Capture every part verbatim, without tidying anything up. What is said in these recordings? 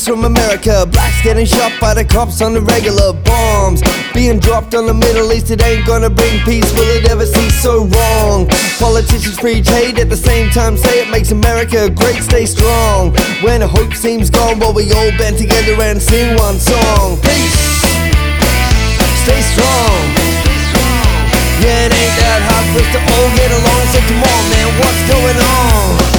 from America. Blacks getting shot by the cops on the regular. Bombs being dropped on the Middle East. It ain't gonna bring peace, will it ever cease? So wrong. Politicians preach hate, at the same time say it makes America great, stay strong. When hope seems gone, well, we all band together and sing one song. Peace, stay strong. Yeah, it ain't that hard for us to all get along. So come on, man, what's going on?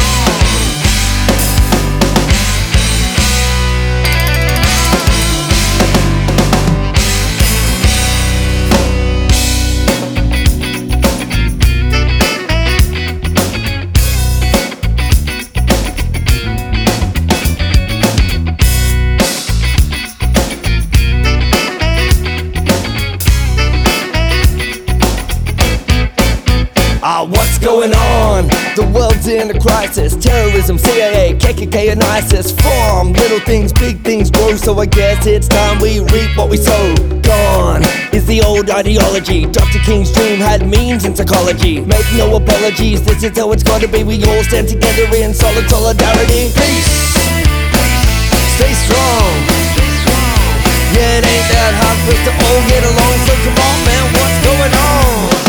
Ah, what's going on? The world's in a crisis. Terrorism, C I A, K K K and ISIS form. Little things, big things grow. So I guess it's time we reap what we sow. Gone is the old ideology. Doctor King's dream had means in psychology. Make no apologies, this is how it's gotta be. We all stand together in solid solidarity. Peace, stay strong. Yeah, it ain't that hard for us to all get along. So come on, man, what's going on?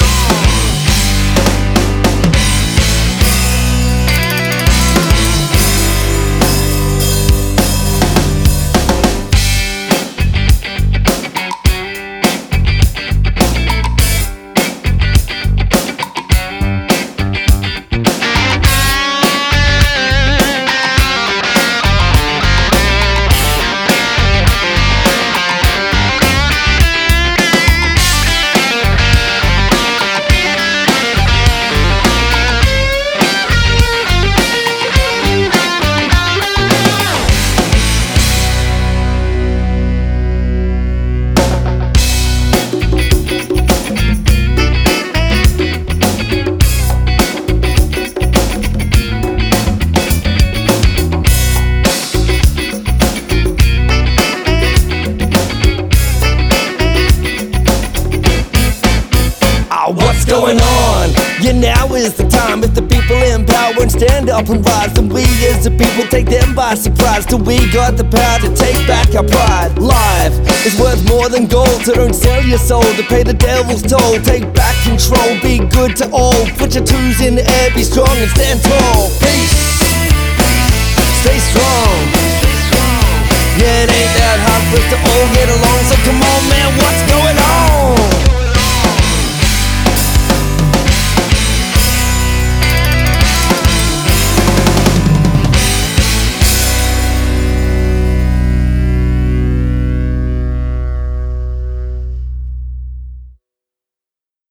What's going on? Yeah, now is the time. If the people in power and stand up and rise, then we as the people take them by surprise. Till we got the power to take back our pride. Life is worth more than gold, so don't sell your soul to pay the devil's toll. Take back control, be good to all. Put your twos in the air, be strong and stand tall. Peace, stay strong. Yeah, it ain't that hard for us to all get along. So come on, man, what's going on?